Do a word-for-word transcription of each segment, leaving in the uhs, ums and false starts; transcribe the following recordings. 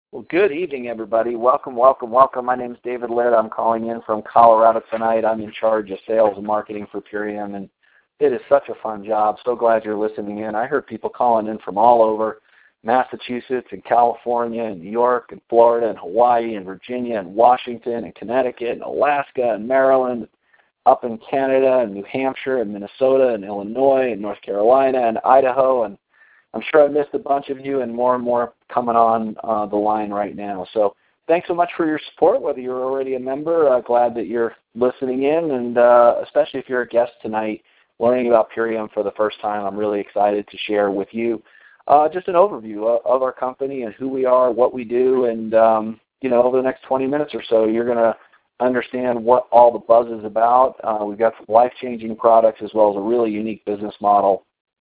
Well, good evening, everybody. Welcome, welcome, welcome. My name is David Litt. I'm calling in from Colorado tonight. I'm in charge of sales and marketing for Purium, and it is such a fun job. So glad you're listening in. I heard people calling in from all over, Massachusetts and California and New York and Florida and Hawaii and Virginia and Washington and Connecticut and Alaska and Maryland, up in Canada and New Hampshire and Minnesota and Illinois and North Carolina and Idaho, and I'm sure I missed a bunch of you and more and more coming on uh, the line right now. So thanks so much for your support, whether you're already a member. Uh, glad that you're listening in, and uh, especially if you're a guest tonight learning about Purium for the first time, I'm really excited to share with you uh, just an overview of, of our company and who we are, what we do, and um, you know, over the next twenty minutes or so, you're going to understand what all the buzz is about. Uh, we've got some life-changing products as well as a really unique business model.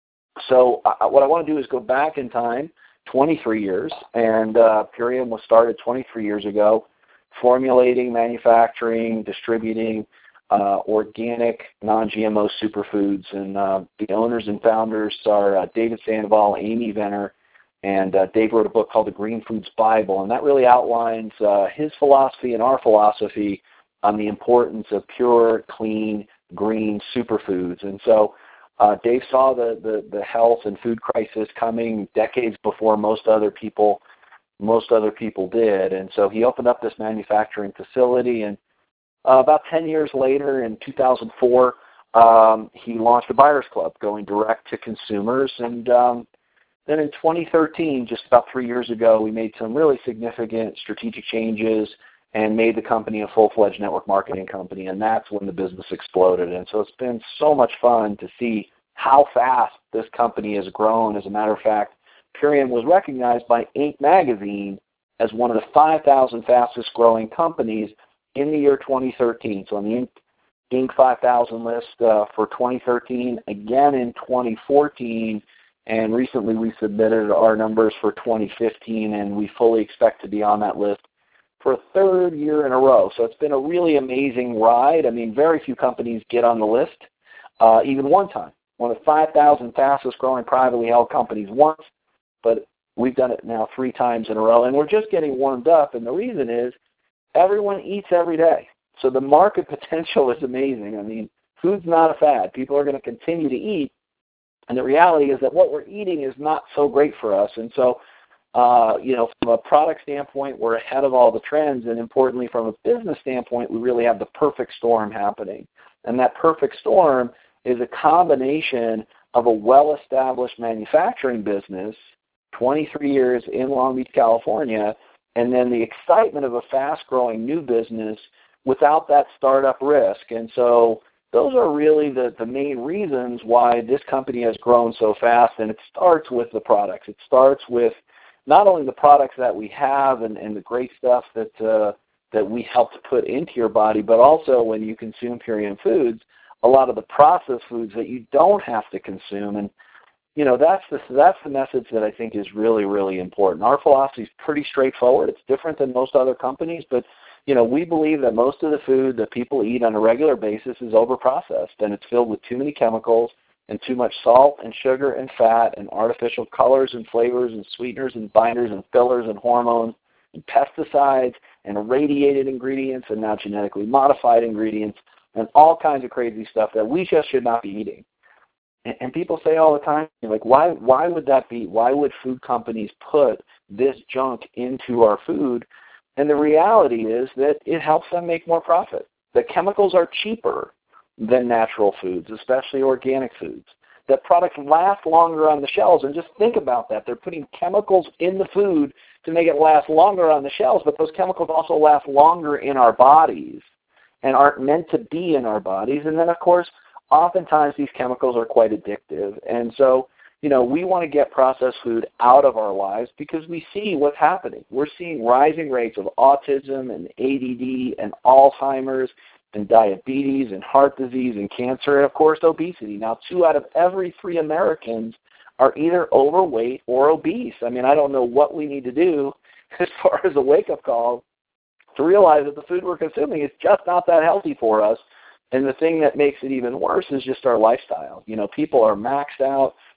So uh, what I want to do is go back in time, twenty-three years, and uh, Purium was started twenty-three years ago, formulating, manufacturing, distributing uh, organic, non-G M O superfoods. And uh, the owners and founders are uh, David Sandoval, Amy Venner, and uh, Dave wrote a book called The Green Foods Bible, and that really outlines uh, his philosophy and our philosophy on the importance of pure, clean, green superfoods. And so Uh, Dave saw the, the, the health and food crisis coming decades before most other people most other people did, and so he opened up this manufacturing facility. And uh, about ten years later, in two thousand four, um, he launched a Buyers Club, going direct to consumers. And um, then in twenty thirteen, just about three years ago, we made some really significant strategic changes and made the company a full-fledged network marketing company, and that's when the business exploded. And so it's been so much fun to see how fast this company has grown. As a matter of fact, Purium was recognized by Inc magazine as one of the five thousand fastest-growing companies in the year twenty thirteen. So on the Inc, Inc five thousand list uh, for twenty thirteen, again in twenty fourteen, and recently we submitted our numbers for twenty fifteen, and we fully expect to be on that list for a third year in a row. So it's been a really amazing ride. I mean, very few companies get on the list, uh, even one time. One of the five thousand fastest growing privately held companies once, but we've done it now three times in a row, and we're just getting warmed up. And the reason is everyone eats every day. So the market potential is amazing. I mean, food's not a fad. People are going to continue to eat, and the reality is that what we're eating is not so great for us. And so Uh, you know, from a product standpoint, we're ahead of all the trends, and importantly, from a business standpoint, we really have the perfect storm happening. And that perfect storm is a combination of a well-established manufacturing business, twenty-three years in Long Beach, California, and then the excitement of a fast-growing new business without that startup risk. And so those are really the, the main reasons why this company has grown so fast, and it starts with the products. It starts with not only the products that we have and, and the great stuff that uh, that we help to put into your body, but also when you consume Purium foods, a lot of the processed foods that you don't have to consume. And you know, that's the that's the message that I think is really, really important. Our philosophy is pretty straightforward. It's different than most other companies, but you know, we believe that most of the food that people eat on a regular basis is overprocessed, and it's filled with too many chemicals and too much salt and sugar and fat and artificial colors and flavors and sweeteners and binders and fillers and hormones and pesticides and irradiated ingredients and now genetically modified ingredients and all kinds of crazy stuff that we just should not be eating. And, and people say all the time, like, why why would that be? Why would food companies put this junk into our food? And the reality is that it helps them make more profit. The chemicals are cheaper than natural foods, especially organic foods. That products last longer on the shelves, and just think about that. They're putting chemicals in the food to make it last longer on the shelves, but those chemicals also last longer in our bodies and aren't meant to be in our bodies. And then, of course, oftentimes these chemicals are quite addictive. And so, you know, we want to get processed food out of our lives because we see what's happening. We're seeing rising rates of autism and A D D and Alzheimer's and diabetes and heart disease and cancer and, of course, obesity. Now, two out of every three Americans are either overweight or obese. I mean, I don't know what we need to do as far as a wake-up call to realize that the food we're consuming is just not that healthy for us. And the thing that makes it even worse is just our lifestyle. You know, people are maxed out.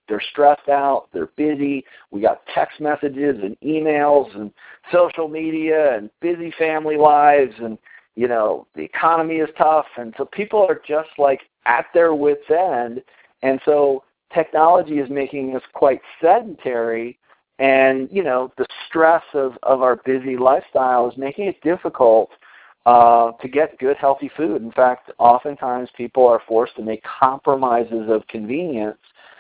They're stressed out. They're busy. We got text messages and emails and social media and busy family lives, and, you know, the economy is tough. And so people are just like at their wits' end. And so technology is making us quite sedentary. And, you know, the stress of, of our busy lifestyle is making it difficult uh, to get good, healthy food. In fact, oftentimes people are forced to make compromises of convenience,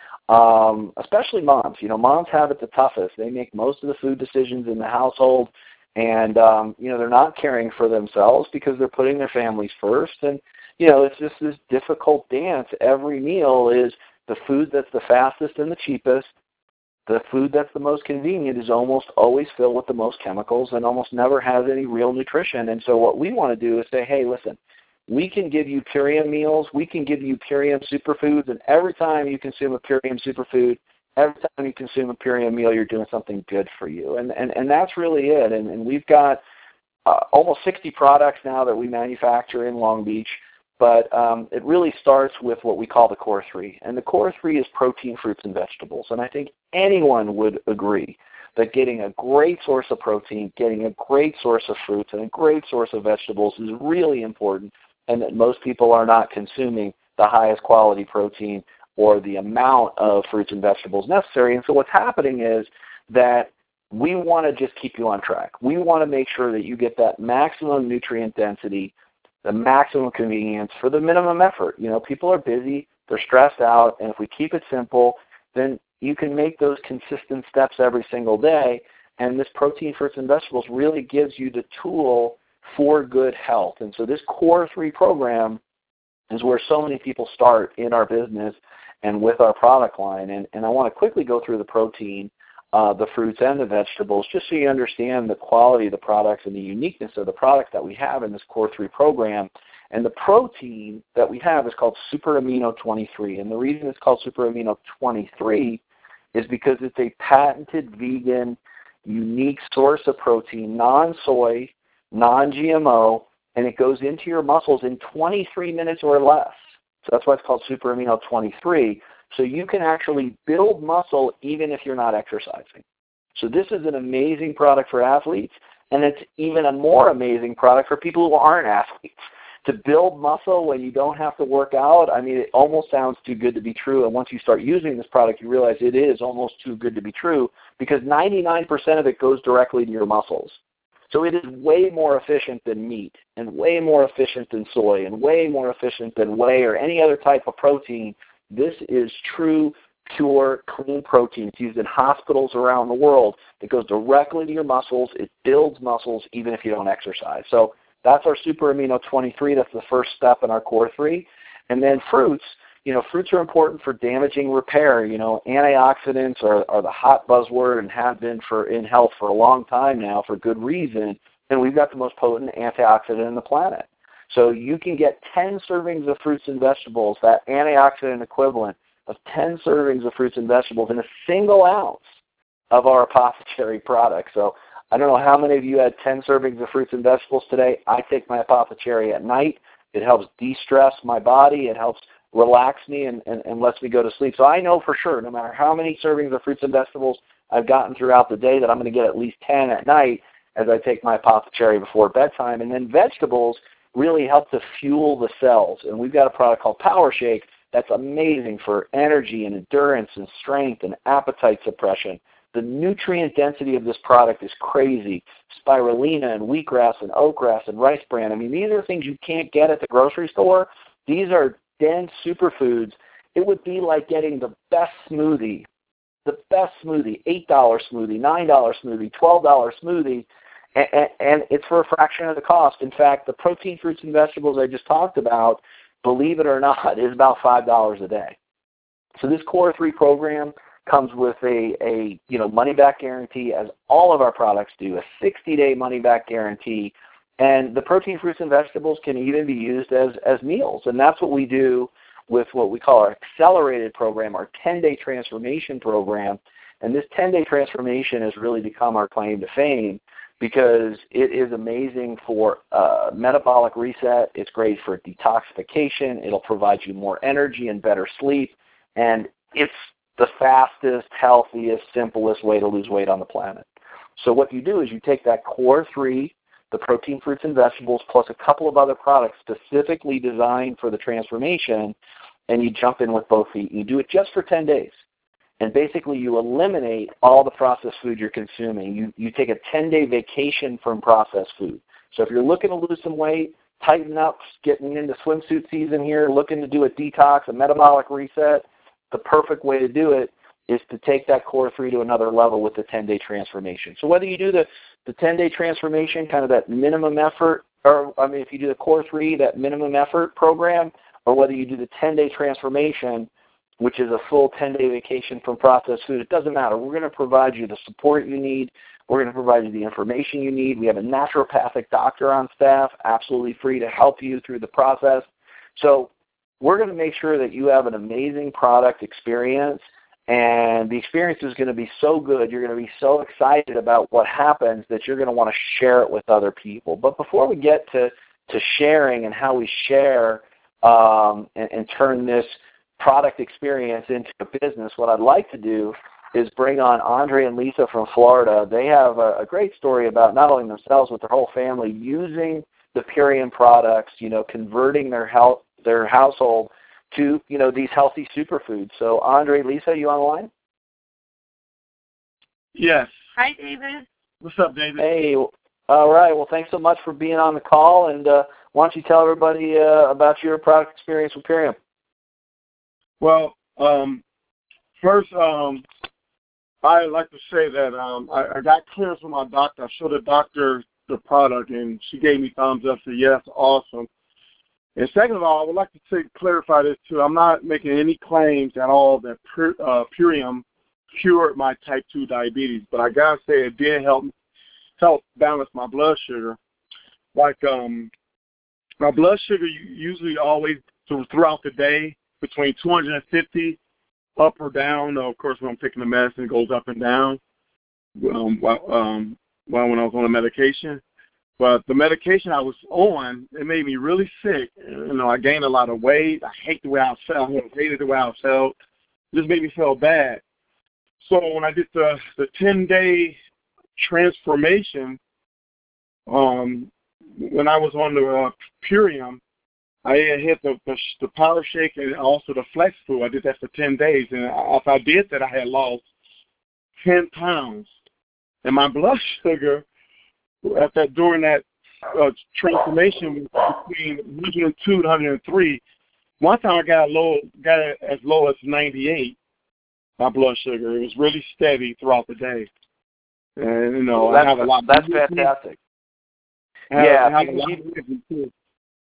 um, especially moms. You know, moms have it the toughest. They make most of the food decisions in the household, and, um, you know, they're not caring for themselves because they're putting their families first. And, you know, it's just this difficult dance. Every meal is the food that's the fastest and the cheapest. The food that's the most convenient is almost always filled with the most chemicals and almost never has any real nutrition. And so what we want to do is say, hey, listen, we can give you Purium meals, we can give you Purium superfoods, and every time you consume a Purium superfood, every time you consume a Purium meal, you're doing something good for you. And and, and that's really it. And, and we've got uh, almost sixty products now that we manufacture in Long Beach. But um, it really starts with what we call the core three. And the core three is protein, fruits, and vegetables. And I think anyone would agree that getting a great source of protein, getting a great source of fruits, and a great source of vegetables is really important, and that most people are not consuming the highest quality protein or the amount of fruits and vegetables necessary. And so what's happening is that we want to just keep you on track. We want to make sure that you get that maximum nutrient density, the maximum convenience for the minimum effort. You know, people are busy, they're stressed out, and if we keep it simple, then you can make those consistent steps every single day, and this protein, fruits, and vegetables really gives you the tool for good health. And so this core three program is where so many people start in our business and with our product line. And, and I want to quickly go through the protein, uh, the fruits, and the vegetables, just so you understand the quality of the products and the uniqueness of the products that we have in this core three program. And the protein that we have is called Super Amino twenty-three. And the reason it's called Super Amino twenty-three is because it's a patented vegan, unique source of protein, non-soy, non-G M O, and it goes into your muscles in twenty-three minutes or less. So that's why it's called Super Amino twenty-three. So you can actually build muscle even if you're not exercising. So this is an amazing product for athletes, and it's even a more amazing product for people who aren't athletes. To build muscle when you don't have to work out, I mean, it almost sounds too good to be true. And once you start using this product, you realize it is almost too good to be true, because ninety-nine percent of it goes directly to your muscles. So it is way more efficient than meat, and way more efficient than soy, and way more efficient than whey or any other type of protein. This is true, pure, clean protein. It's used in hospitals around the world. It goes directly to your muscles. It builds muscles even if you don't exercise. So that's our Super Amino twenty-three. That's the first step in our core three. And then fruits. You know, fruits are important for damaging repair. You know, antioxidants are, are the hot buzzword and have been for in health for a long time now for good reason. And we've got the most potent antioxidant on the planet. So you can get ten servings of fruits and vegetables, that antioxidant equivalent of ten servings of fruits and vegetables in a single ounce of our Apothecary product. So I don't know how many of you had ten servings of fruits and vegetables today. I take my Apothecary at night. It helps de-stress my body. It helps relax me and, and, and lets me go to sleep. So I know for sure, no matter how many servings of fruits and vegetables I've gotten throughout the day, that I'm going to get at least ten at night as I take my Apothecary before bedtime. And then vegetables really help to fuel the cells. And we've got a product called Power Shake that's amazing for energy and endurance and strength and appetite suppression. The nutrient density of this product is crazy. Spirulina and wheatgrass and oatgrass and rice bran. I mean, these are things you can't get at the grocery store. These are dense superfoods. It would be like getting the best smoothie, the best smoothie, eight dollar smoothie, nine dollar smoothie, twelve dollar smoothie, and, and, and it's for a fraction of the cost. In fact, the protein, fruits, and vegetables I just talked about, believe it or not, is about five dollars a day. So this Core three program comes with a, a you know money-back guarantee, as all of our products do, a sixty-day money-back guarantee. And the protein, fruits, and vegetables can even be used as, as meals. And that's what we do with what we call our accelerated program, our ten-day transformation program. And this ten-day transformation has really become our claim to fame, because it is amazing for uh, metabolic reset. It's great for detoxification. It'll provide you more energy and better sleep. And it's the fastest, healthiest, simplest way to lose weight on the planet. So what you do is you take that core three, the protein, fruits, and vegetables, plus a couple of other products specifically designed for the transformation, and you jump in with both feet. You do it just for ten days. And basically you eliminate all the processed food you're consuming. You, you take a ten-day vacation from processed food. So if you're looking to lose some weight, tighten up, getting into swimsuit season here, looking to do a detox, a metabolic reset, the perfect way to do it is to take that core three to another level with the ten-day transformation. So whether you do the, the ten-day transformation, kind of that minimum effort, or I mean if you do the core three, that minimum effort program, or whether you do the ten-day transformation, which is a full ten-day vacation from processed food, it doesn't matter. We're going to provide you the support you need. We're going to provide you the information you need. We have a naturopathic doctor on staff, absolutely free to help you through the process. So we're going to make sure that you have an amazing product experience, and the experience is going to be so good, you're going to be so excited about what happens that you're going to want to share it with other people. But before we get to, to sharing and how we share um, and, and turn this product experience into a business, what I'd like to do is bring on Andre and Lisa from Florida. They have a, a great story about not only themselves but their whole family using the Purium products, you know, converting their health, their household to, you know, these healthy superfoods. So Andre, Lisa, you on the line? Yes. Hi, David. What's up, David? Hey. All right. Well, thanks so much for being on the call. And uh, why don't you tell everybody uh, about your product experience with Purium? Well, um, first, um, I'd like to say that um, I, I got clearance from my doctor. I showed the doctor the product, and she gave me thumbs up, said, yes, awesome. And second of all, I would like to say, clarify this, too. I'm not making any claims at all that Pur, uh, Purium cured my type two diabetes, but I got to say it did help help balance my blood sugar. Like um, my blood sugar usually always throughout the day, between two hundred fifty up or down. Of course, when I'm taking the medicine, it goes up and down um, while, um, while when I was on the medication. But the medication I was on, it made me really sick. You know, I gained a lot of weight. I hate the way I felt. I hated the way I felt. It just made me feel bad. So when I did the the ten-day transformation, um, when I was on the uh, Purium, I hit the, the the Power Shake and also the Flex Food. I did that for ten days, and after I did that, I had lost ten pounds. And my blood sugar at that during that uh, transformation was between one hundred two and one hundred three. One time I got low, got it as low as ninety-eight. My blood sugar. It was really steady throughout the day, and you know well, I have a lot. That's fantastic. Have, yeah. have a lot of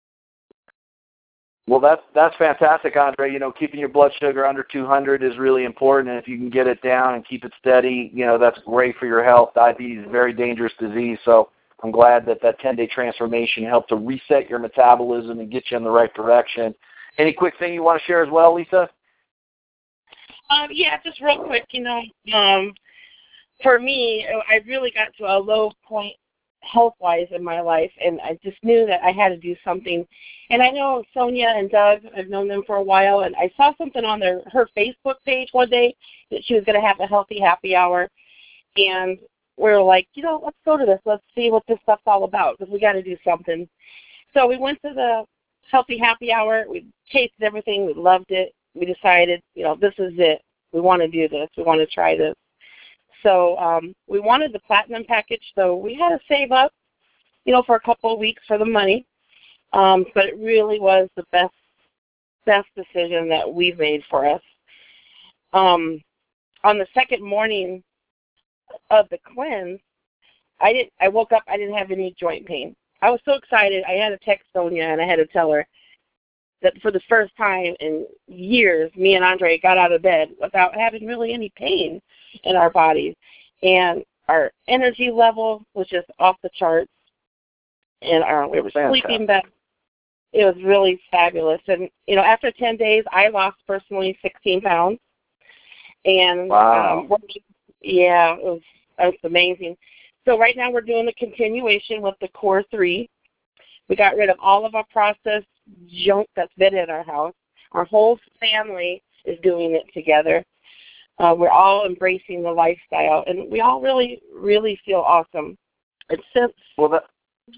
Well, that's that's fantastic, Andre. You know, keeping your blood sugar under two hundred is really important, and if you can get it down and keep it steady, you know, that's great for your health. Diabetes is a very dangerous disease, so I'm glad that that ten-day transformation helped to reset your metabolism and get you in the right direction. Any quick thing you want to share as well, Lisa? Um, yeah, just real quick, you know, um, for me, I really got to a low point health-wise in my life, and I just knew that I had to do something. And I know Sonia and Doug, I've known them for a while, and I saw something on their her Facebook page one day that she was going to have a healthy happy hour, and we were like, you know, let's go to this. Let's see what this stuff's all about, because we got to do something. So we went to the healthy happy hour. We tasted everything. We loved it. We decided, you know, this is it. We want to do this. We want to try this. So um, we wanted the platinum package, so we had to save up, you know, for a couple of weeks for the money. Um, but it really was the best best decision that we've made for us. Um, on the second morning of the cleanse, I didn't. I woke up. I didn't have any joint pain. I was so excited. I had to text Sonia and I had to tell her that for the first time in years, me and Andre got out of bed without having really any pain in our bodies, and our energy level was just off the charts, and our, we were sleeping better. It was really fabulous. And, you know, after ten days, I lost personally sixteen pounds. And, wow. um, yeah, it was, it was amazing. So right now we're doing the continuation with the Core three. We got rid of all of our processed junk that's been in our house. Our whole family is doing it together. Uh, we're all embracing the lifestyle, and we all really, really feel awesome. And since well, that.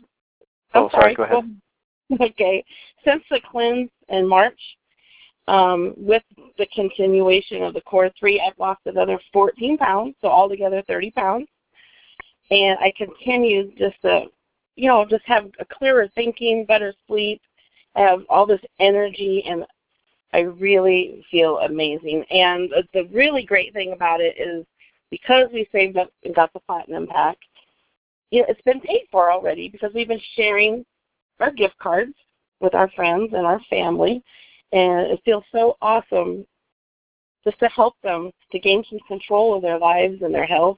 I'm Oh, sorry. sorry. Go ahead. Well, okay. Since the cleanse in March, um, with the continuation of the Core three, I've lost another fourteen pounds, so altogether thirty pounds. And I continue just to, you know, just have a clearer thinking, better sleep, have all this energy, and I really feel amazing. And the really great thing about it is because we saved up and got the Platinum Pack, you know, it's been paid for already because we've been sharing our gift cards with our friends and our family, and it feels so awesome just to help them to gain some control of their lives and their health,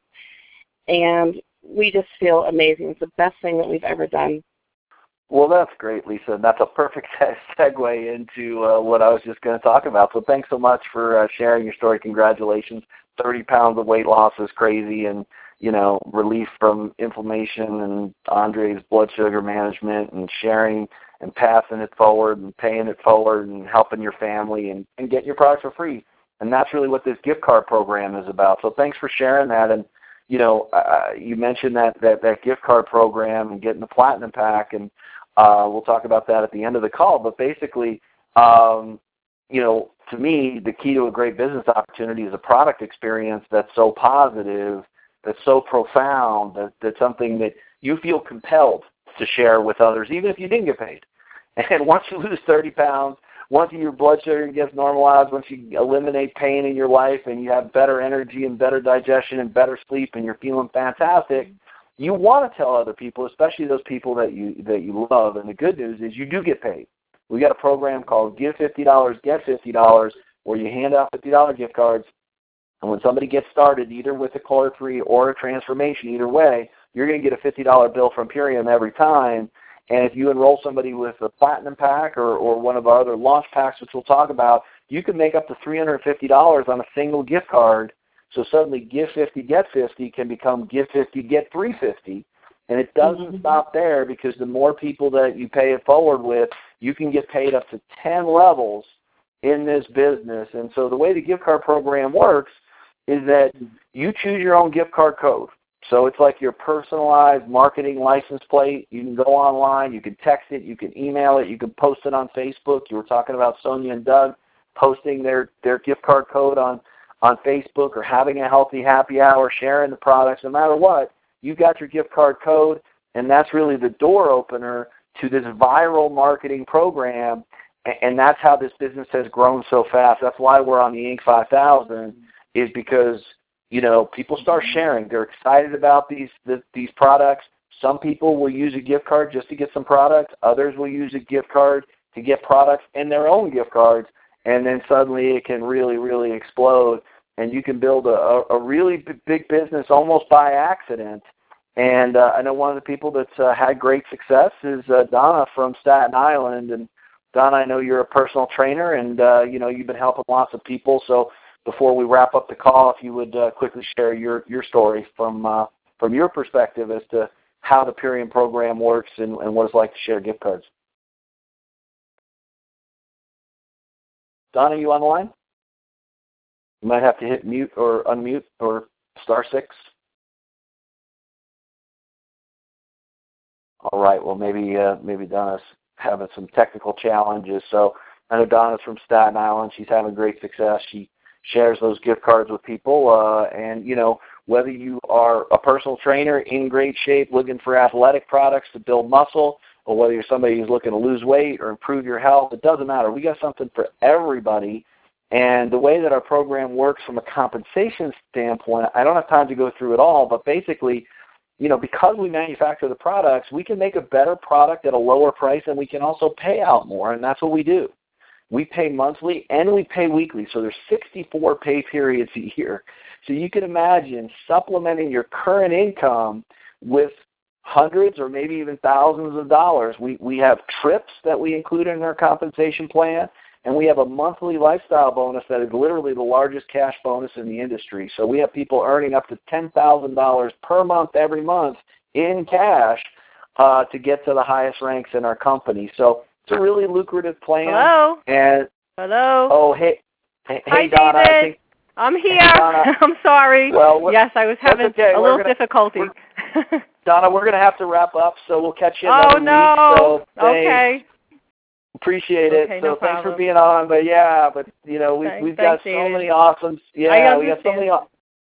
and we just feel amazing. It's the best thing that we've ever done. Well, that's great, Lisa. That's a perfect segue into uh, what I was just going to talk about. So thanks so much for uh, sharing your story. Congratulations. thirty pounds of weight loss is crazy, and, you know, relief from inflammation and Andre's blood sugar management and sharing and passing it forward and paying it forward and helping your family and, and getting your products for free. And that's really what this gift card program is about. So thanks for sharing that. And, you know, uh, you mentioned that, that, that gift card program and getting the Platinum Pack, and uh, we'll talk about that at the end of the call. But basically, um, you know, to me, the key to a great business opportunity is a product experience that's so positive, that's so profound, that, that's something that you feel compelled to share with others, even if you didn't get paid. And once you lose thirty pounds, once your blood sugar gets normalized, once you eliminate pain in your life and you have better energy and better digestion and better sleep and you're feeling fantastic, you want to tell other people, especially those people that you that you love. And the good news is you do get paid. We got a program called Give fifty dollars, Get fifty dollars, where you hand out fifty dollars gift cards. And when somebody gets started, either with a Core three or a transformation, either way, you're going to get a fifty dollars bill from Purium every time. And if you enroll somebody with a Platinum Pack or, or one of our other launch packs, which we'll talk about, you can make up to three hundred fifty dollars on a single gift card. So suddenly Give fifty, Get fifty can become Give fifty, Get three hundred fifty dollars. And it doesn't mm-hmm. stop there, because the more people that you pay it forward with, you can get paid up to ten levels in this business. And so the way the gift card program works is that you choose your own gift card code. So it's like your personalized marketing license plate. You can go online, you can text it, you can email it, you can post it on Facebook. You were talking about Sonia and Doug posting their, their gift card code on, on Facebook, or having a healthy happy hour, sharing the products. No matter what, you've got your gift card code, and that's really the door opener to this viral marketing program, and that's how this business has grown so fast. That's why we're on the Inc five thousand, is because, you know, people start sharing. They're excited about these the, these products. Some people will use a gift card just to get some products. Others will use a gift card to get products and their own gift cards, and then suddenly it can really, really explode, and you can build a, a really big business almost by accident. And uh, I know one of the people that's uh, had great success is uh, Donna from Staten Island. And Donna, I know you're a personal trainer, and uh, you know, you've been helping lots of people. So before we wrap up the call, if you would uh, quickly share your, your story from uh, from your perspective as to how the Purium program works and, and what it's like to share gift cards. Donna, you on the line? You might have to hit mute or unmute or star six. All right. Well, maybe uh, maybe Donna's having some technical challenges. So I know Donna's from Staten Island. She's having great success. She shares those gift cards with people. Uh, and, you know, whether you are a personal trainer in great shape looking for athletic products to build muscle, or whether you're somebody who's looking to lose weight or improve your health, it doesn't matter. We got something for everybody. And the way that our program works from a compensation standpoint, I don't have time to go through it all, but basically, you know, because we manufacture the products, we can make a better product at a lower price, and we can also pay out more, and that's what we do. We pay monthly and we pay weekly, so there's sixty-four pay periods a year. So you can imagine supplementing your current income with hundreds or maybe even thousands of dollars. We we have trips that we include in our compensation plan, and we have a monthly lifestyle bonus that is literally the largest cash bonus in the industry. So we have people earning up to ten thousand dollars per month every month in cash uh, to get to the highest ranks in our company. So it's a really lucrative plan. Hello. And Hello. oh, hey, hey, Hi, Donna. David. I think I'm here. Donna, I'm sorry. Well, yes, I was having okay. a we're little gonna, difficulty. We're, Donna, we're going to have to wrap up, so we'll catch you oh, another no. week. So okay. Appreciate it. Okay, so no thanks problem. for being on. But yeah, but you know, we've Thanks, we've got thanks, so David. many awesome yeah, we got so understand. many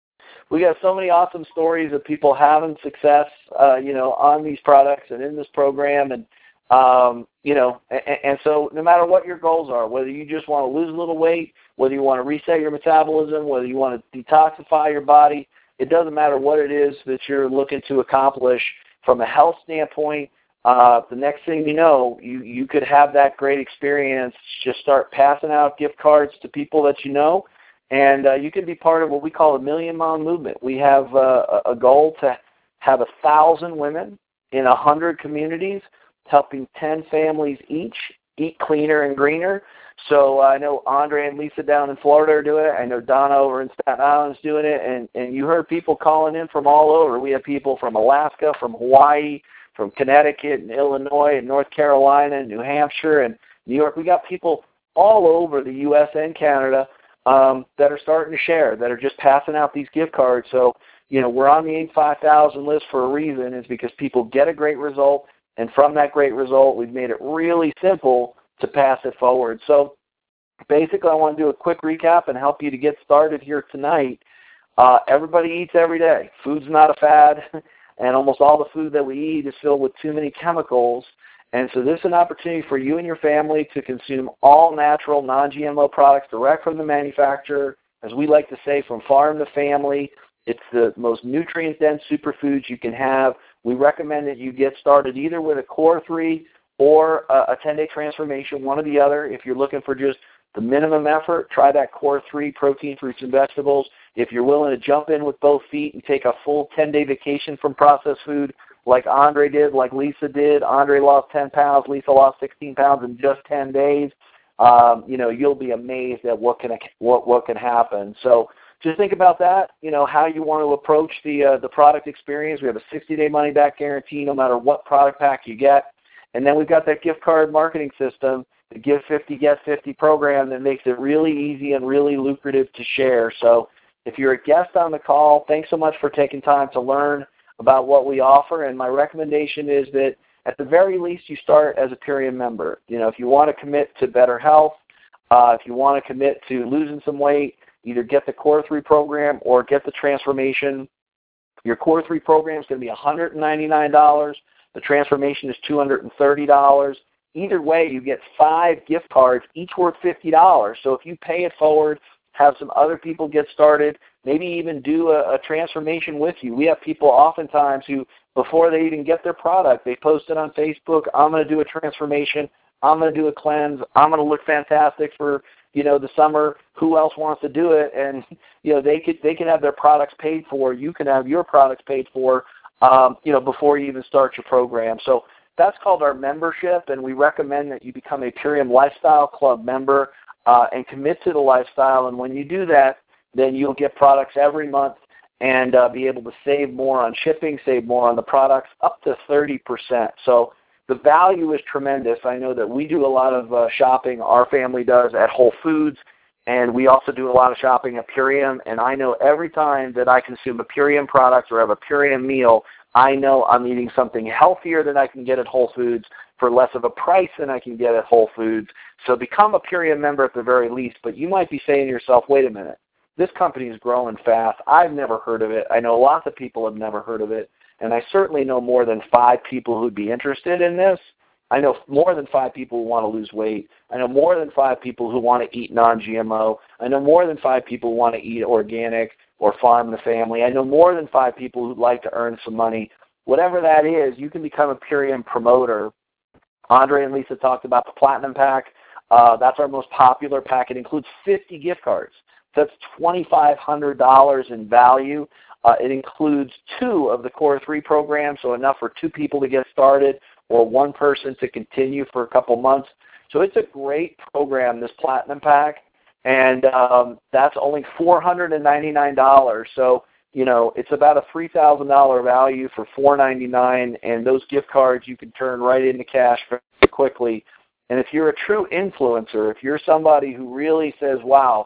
we got so many awesome stories of people having success, uh, you know, on these products and in this program, and um, you know, and, and so no matter what your goals are, whether you just want to lose a little weight, whether you want to reset your metabolism, whether you want to detoxify your body, it doesn't matter what it is that you're looking to accomplish from a health standpoint. Uh, the next thing you know, you, you could have that great experience. Just start passing out gift cards to people that you know, and uh, you can be part of what we call a Million Mom Movement. We have uh, a goal to have a thousand women in a hundred communities, helping ten families each eat cleaner and greener. So uh, I know Andre and Lisa down in Florida are doing it. I know Donna over in Staten Island is doing it, and, and you heard people calling in from all over. We have people from Alaska, from Hawaii, from Connecticut and Illinois and North Carolina and New Hampshire and New York. We got people all over the U S and Canada um, that are starting to share, that are just passing out these gift cards. So, you know, we're on the eighty-five thousand list for a reason. It's because people get a great result, and from that great result, we've made it really simple to pass it forward. So basically, I want to do a quick recap and help you to get started here tonight. Uh, everybody eats every day. Food's not a fad. And almost all the food that we eat is filled with too many chemicals. And so this is an opportunity for you and your family to consume all natural, non G M O products direct from the manufacturer. As we like to say, from farm to family. It's the most nutrient-dense superfoods you can have. We recommend that you get started either with a Core three or a ten-day transformation, one or the other. If you're looking for just the minimum effort, try that Core three, protein, fruits, and vegetables. If you're willing to jump in with both feet and take a full ten-day vacation from processed food like Andre did, like Lisa did, Andre lost ten pounds, Lisa lost sixteen pounds in just ten days, um, you know, you'll be amazed at what can what what can happen. So just think about that, you know, how you want to approach the uh, the product experience. We have a sixty-day money-back guarantee no matter what product pack you get. And then we've got that gift card marketing system, the Give fifty, Get fifty program that makes it really easy and really lucrative to share. So if you're a guest on the call, thanks so much for taking time to learn about what we offer. And my recommendation is that at the very least you start as a Purium member. You know, if you want to commit to better health, uh, if you want to commit to losing some weight, either get the Core three program or get the transformation. Your Core three program is going to be one hundred ninety-nine dollars. The transformation is two hundred thirty dollars. Either way, you get five gift cards, each worth fifty dollars. So if you pay it forward, have some other people get started, maybe even do a, a transformation with you. We have people oftentimes who, before they even get their product, they post it on Facebook, I'm going to do a transformation, I'm going to do a cleanse, I'm going to look fantastic for, you know, the summer, who else wants to do it? And, you know, they could they can have their products paid for, you can have your products paid for, um, you know, before you even start your program. So that's called our membership, and we recommend that you become a Purium Lifestyle Club member uh, and commit to the lifestyle. And when you do that, then you'll get products every month and uh, be able to save more on shipping, save more on the products, up to thirty percent. So the value is tremendous. I know that we do a lot of uh, shopping, our family does, at Whole Foods, and we also do a lot of shopping at Purium. And I know every time that I consume a Purium product or have a Purium meal, I know I'm eating something healthier than I can get at Whole Foods for less of a price than I can get at Whole Foods. So become a Purium member at the very least. But you might be saying to yourself, wait a minute, this company is growing fast. I've never heard of it. I know lots of people have never heard of it. And I certainly know more than five people who'd be interested in this. I know more than five people who want to lose weight. I know more than five people who want to eat non G M O. I know more than five people who want to eat organic or farm the family. I know more than five people who'd like to earn some money. Whatever that is, you can become a Purium promoter. Andre and Lisa talked about the Platinum Pack. Uh, that's our most popular pack. It includes fifty gift cards. That's two thousand five hundred dollars in value. Uh, it includes two of the Core three programs, so enough for two people to get started or one person to continue for a couple months. So it's a great program, this Platinum Pack, and um, that's only four hundred ninety-nine dollars. So, you know, it's about a three thousand dollars value for four hundred ninety-nine dollars, and those gift cards you can turn right into cash very quickly. And if you're a true influencer, if you're somebody who really says, wow,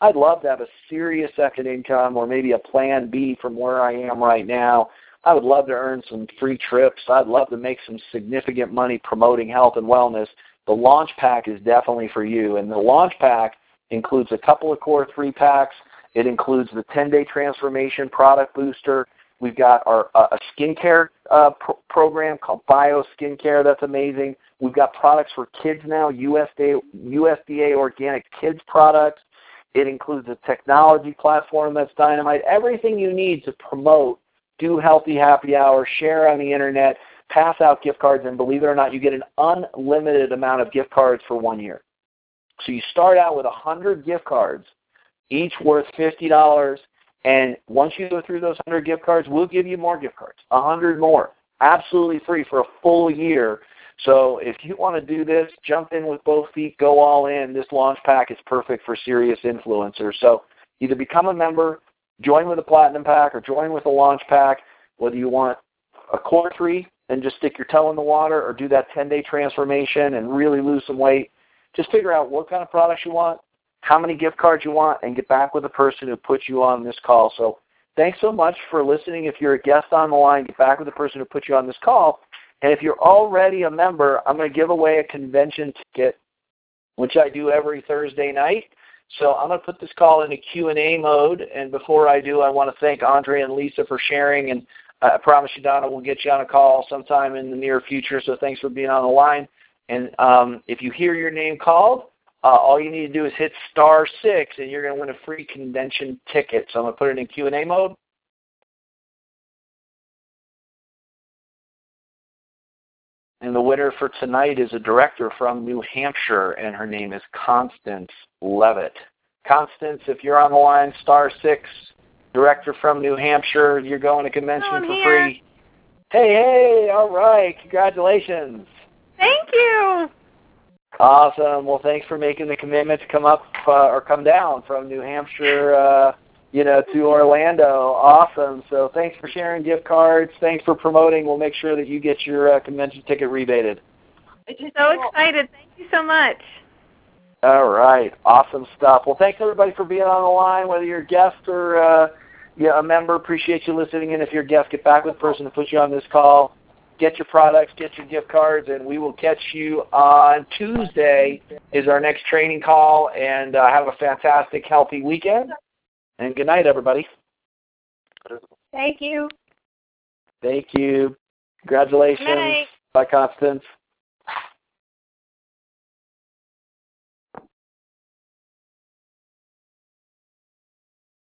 I'd love to have a serious second income or maybe a plan B from where I am right now. I would love to earn some free trips. I'd love to make some significant money promoting health and wellness. The Launch Pack is definitely for you. And the Launch Pack includes a couple of core three packs. It includes the ten-day transformation product booster. We've got our uh, a skincare uh, pro- program called Bio Skincare. That's amazing. We've got products for kids now, U S D A, U S D A organic kids products. It includes a technology platform that's dynamite. Everything you need to promote, do healthy happy hour, share on the internet, pass out gift cards, and believe it or not, you get an unlimited amount of gift cards for one year. So you start out with one hundred gift cards, each worth fifty dollars, and once you go through those one hundred gift cards, we'll give you more gift cards, one hundred more, absolutely free for a full year. So if you want to do this, jump in with both feet, go all in. This Launch Pack is perfect for serious influencers. So either become a member, join with a Platinum Pack, or join with a Launch Pack, whether you want a core three and just stick your toe in the water, or do that ten-day transformation and really lose some weight. Just figure out what kind of products you want, how many gift cards you want, and get back with the person who put you on this call. So thanks so much for listening. If you're a guest on the line, get back with the person who put you on this call. And if you're already a member, I'm going to give away a convention ticket, which I do every Thursday night. So I'm going to put this call into Q and A mode. And before I do, I want to thank Andre and Lisa for sharing. And I promise you, Donna, we'll get you on a call sometime in the near future. So thanks for being on the line. And um, if you hear your name called, uh, all you need to do is hit star six, and you're going to win a free convention ticket. So I'm going to put it in Q and A mode. And the winner for tonight is a director from New Hampshire, and her name is Constance Levitt. Constance, if you're on the line, star six, director from New Hampshire, you're going to convention I'm for here. free. Hey, hey, all right, congratulations. Thank you. Awesome. Well, thanks for making the commitment to come up uh, or come down from New Hampshire, uh, you know, to Orlando. Awesome. So thanks for sharing gift cards. Thanks for promoting. We'll make sure that you get your uh, convention ticket rebated. So excited. Thank you so much. All right. Awesome stuff. Well, thanks, everybody, for being on the line, whether you're a guest or uh, yeah, a member. Appreciate you listening in. If you're a guest, get back with the person who put you on this call. Get your products, get your gift cards, and we will catch you on Tuesday is our next training call. And uh, have a fantastic, healthy weekend. And good night, everybody. Thank you. Thank you. Congratulations. Good night. Bye, Constance.